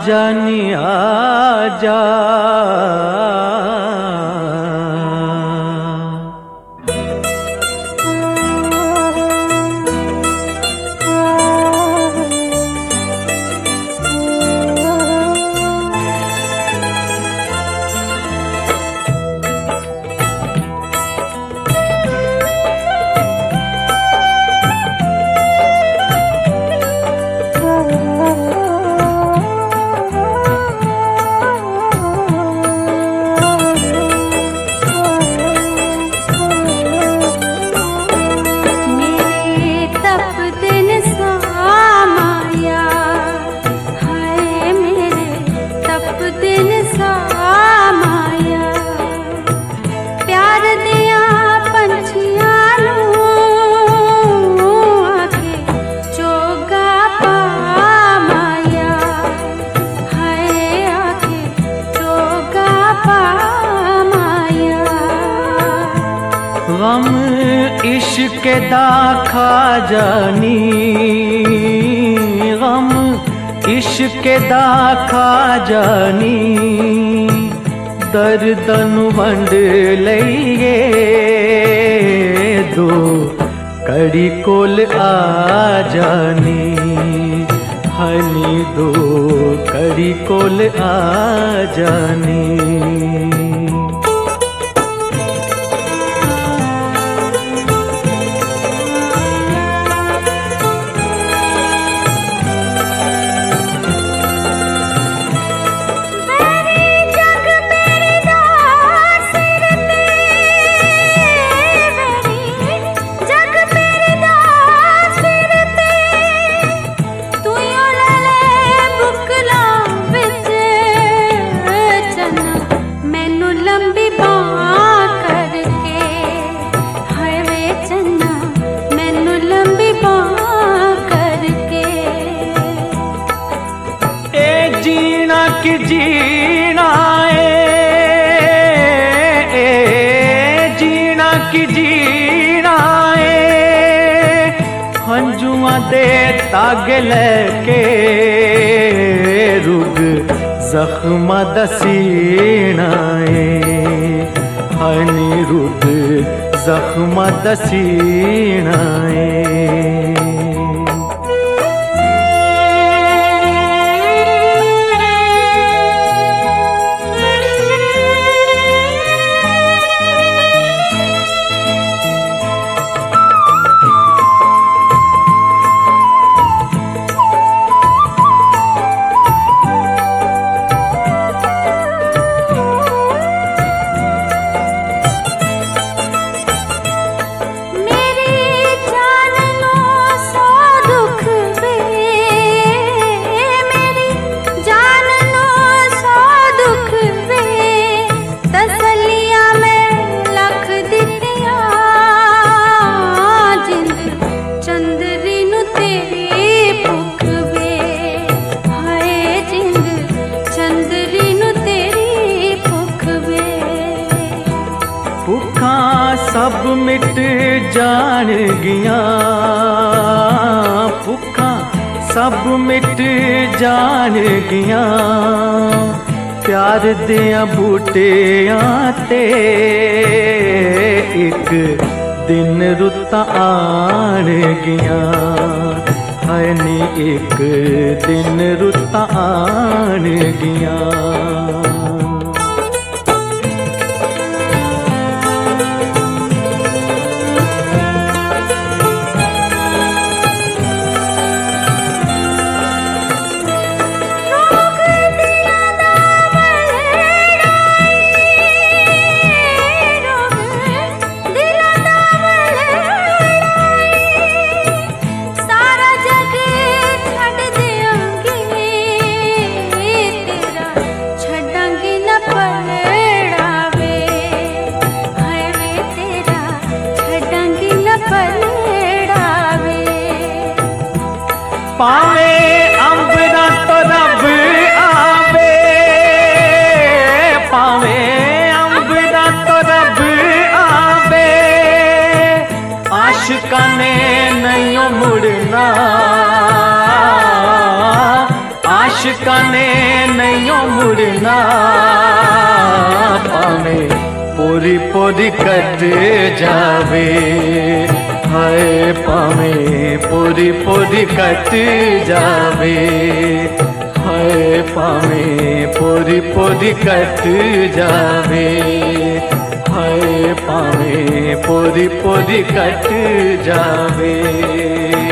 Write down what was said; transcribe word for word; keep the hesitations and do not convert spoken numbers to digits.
आजा नी आजा। गम इश्क दा खा जानी, गम इश्क दा खा जानी, दर्दन वंड लईए दो कड़ी कोल आ जानी, हनी दो कड़ी कोल आ जानी। कि जीना ए, जीना कि जीना ए, हंजुआ दे तागे लेके रुग जख्म दसीना ए, हनी रुग जख्म दसीना ए। सब मिट जान गिया भुखा, सब मिट जान गिया, प्यार दिया बूटियां ते एक दिन रुत आन गिया, है नी एक दिन रुत आन गिया। छड़ नहीं मुड़ना, पावे पोरी पोरी कट जावे, हाय पावे पोरी पोरी कट जावे, हाय पावे पोरी पोरी कट जावे, हाय पावे पोरी पोरी कट जावे।